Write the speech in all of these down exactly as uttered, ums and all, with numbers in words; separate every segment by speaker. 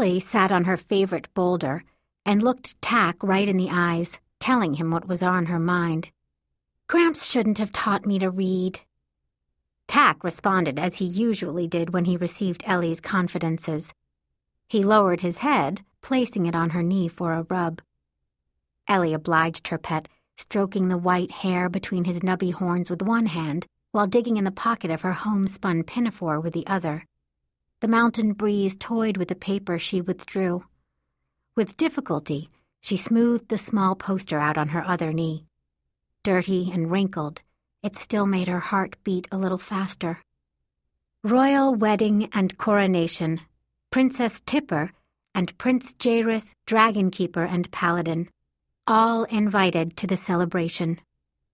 Speaker 1: Ellie sat on her favorite boulder and looked Tack right in the eyes, telling him what was on her mind. "Gramps shouldn't have taught me to read." Tack responded as he usually did when he received Ellie's confidences. He lowered his head, placing it on her knee for a rub. Ellie obliged her pet, stroking the white hair between his nubby horns with one hand while digging in the pocket of her homespun pinafore with the other. The mountain breeze toyed with the paper she withdrew. With difficulty, she smoothed the small poster out on her other knee. Dirty and wrinkled, it still made her heart beat a little faster. Royal Wedding and Coronation, Princess Tipper and Prince Jairus, Dragon Keeper and Paladin, all invited to the celebration.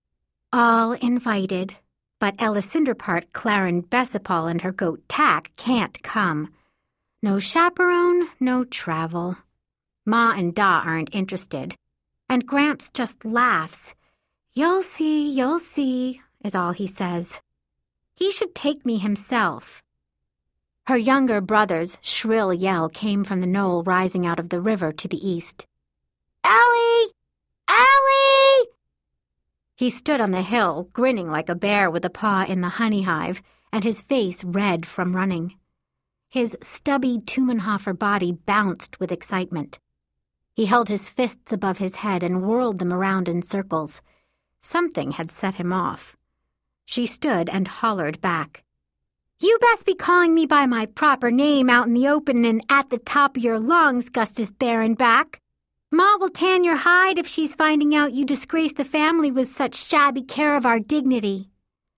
Speaker 1: All invited, but Ella Cinderpart, Clarin Bessapol, and her goat Tack can't come. No chaperone, no travel. Ma and Da aren't interested, and Gramps just laughs. "You'll see, you'll see," is all he says. He should take me himself. Her younger brother's shrill yell came from the knoll rising out of the river to the east. "Ellie! Ellie!" He stood on the hill, grinning like a bear with a paw in the honey hive, and his face red from running. His stubby Tumenhofer body bounced with excitement. He held his fists above his head and whirled them around in circles. Something had set him off. She stood and hollered back. "You best be calling me by my proper name out in the open and at the top of your lungs, Gustus Therenback. Ma will tan your hide if she's finding out you disgrace the family with such shabby care of our dignity."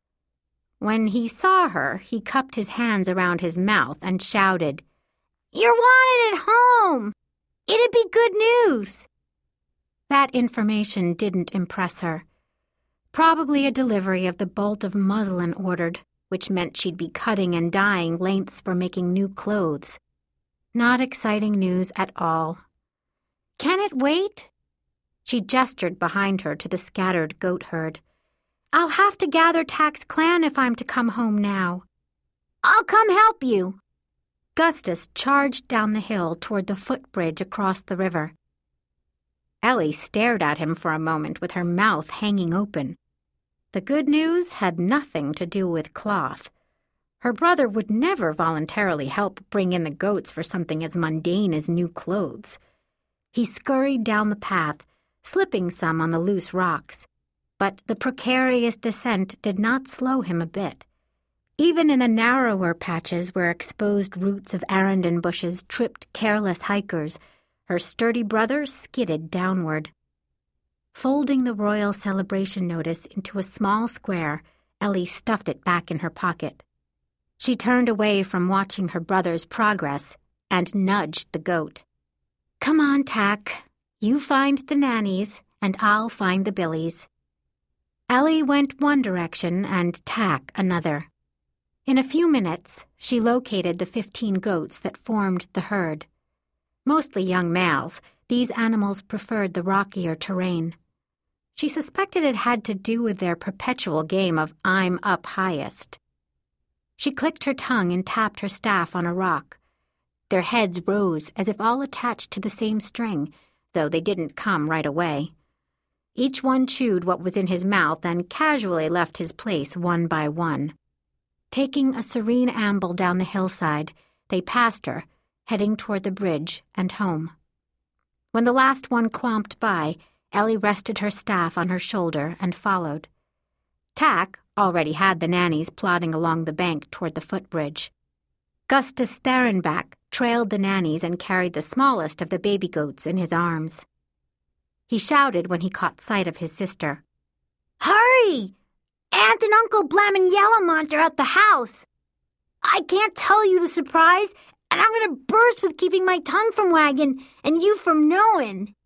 Speaker 1: When he saw her, he cupped his hands around his mouth and shouted, "You're wanted at home! It'd be good news!" That information didn't impress her. Probably a delivery of the bolt of muslin ordered, which meant she'd be cutting and dyeing lengths for making new clothes. Not exciting news at all. "Can it wait?" She gestured behind her to the scattered goat herd. "I'll have to gather Tack's clan if I'm to come home now." "I'll come help you." Gustus charged down the hill toward the footbridge across the river. Ellie stared at him for a moment with her mouth hanging open. The good news had nothing to do with cloth. Her brother would never voluntarily help bring in the goats for something as mundane as new clothes. He scurried down the path, slipping some on the loose rocks. But the precarious descent did not slow him a bit. Even in the narrower patches where exposed roots of arundel bushes tripped careless hikers, her sturdy brother skidded downward. Folding the royal celebration notice into a small square, Ellie stuffed it back in her pocket. She turned away from watching her brother's progress and nudged the goat. "Come on, Tack. You find the nannies, and I'll find the billies." Ellie went one direction and Tack another. In a few minutes, she located the fifteen goats that formed the herd. Mostly young males, these animals preferred the rockier terrain. She suspected it had to do with their perpetual game of I'm up highest. She clicked her tongue and tapped her staff on a rock. Their heads rose as if all attached to the same string, though they didn't come right away. Each one chewed what was in his mouth and casually left his place one by one. Taking a serene amble down the hillside, they passed her, heading toward the bridge and home. When the last one clomped by, Ellie rested her staff on her shoulder and followed. Tack already had the nannies plodding along the bank toward the footbridge. Gustus Therenback trailed the nannies and carried the smallest of the baby goats in his arms. He shouted when he caught sight of his sister. "Hurry! Aunt and Uncle Blam and Yellowmont are at the house. I can't tell you the surprise, and I'm going to burst with keeping my tongue from wagging and you from knowing."